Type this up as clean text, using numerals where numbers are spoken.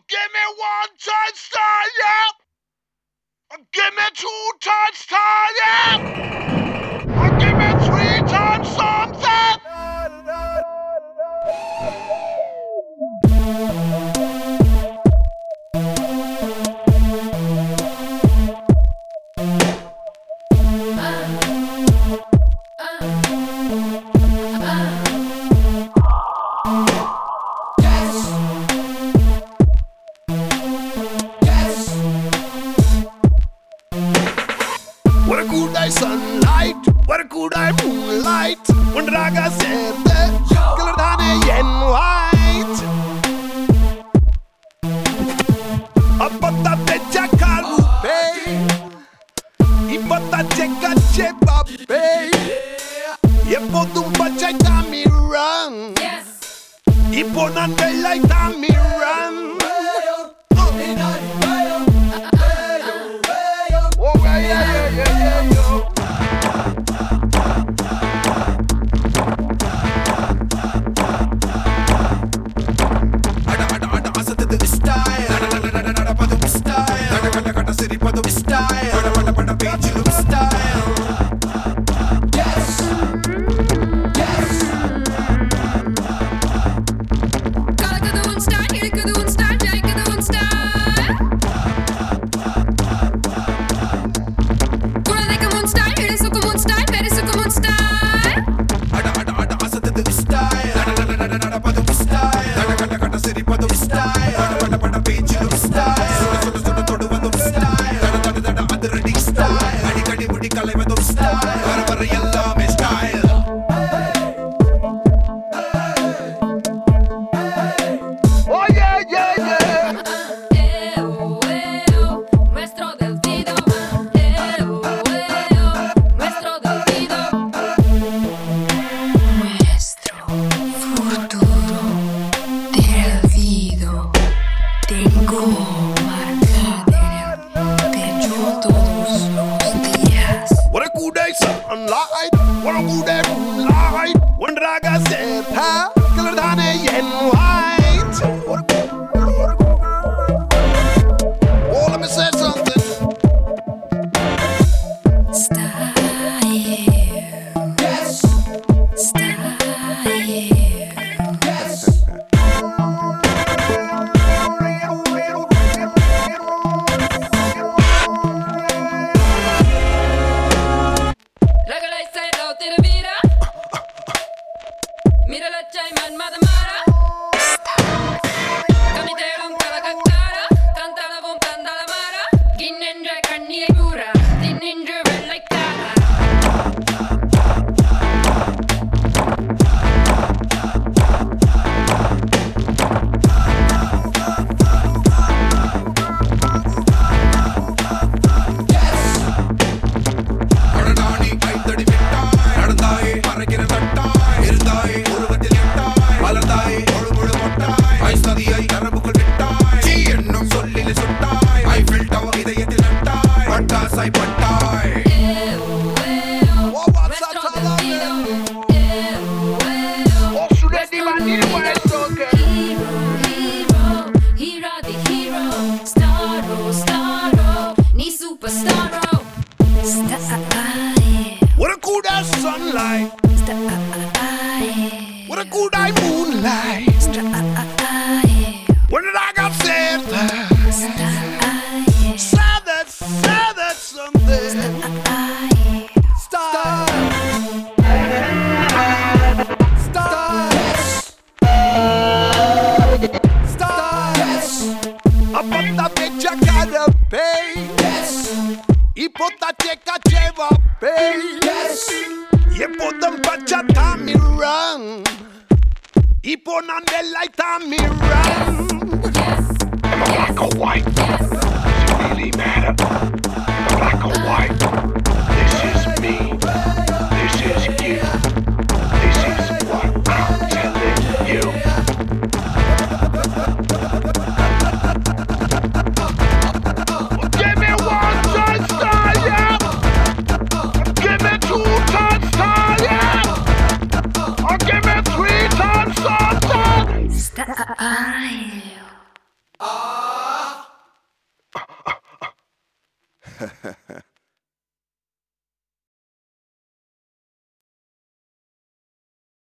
Give me one touchdown, yeah. Give me two touchdowns, yeah. Give me three times something. What a cool day sunlight, what a cool day moonlight. Un raga serde, colorane yen white. Apata teja kalupe, ipata cheka chepape. Yepo dumpa cheka mi run, ipo nan bella ita mi run. What a cool day sunlight, what a cool day moonlight. Un raga serde, colorane yen white. Oh, let me say something. Style. Yes. Style. Yes. Ragala sai do tera vira. Mira la chai man madamara. Kamiterum kala kakkara. Kantala vom kandala mara. Ginnendra kanniye pura. Tinnindru vellaikara. What a cool day sunlight, what a cool day moonlight. When did I got serde? Say that something. Style. Apata teja karape. Ipota cheka cheva pay. Yepotam pachata mi run. Ipo nandela ita mi run. Am I black or white? Does it really matter? Black or white? This is me. This is you. This is what I'm telling you. Give me one touchdown, yeah. Give me two touchdowns, yeah. Or give me three times something. Style.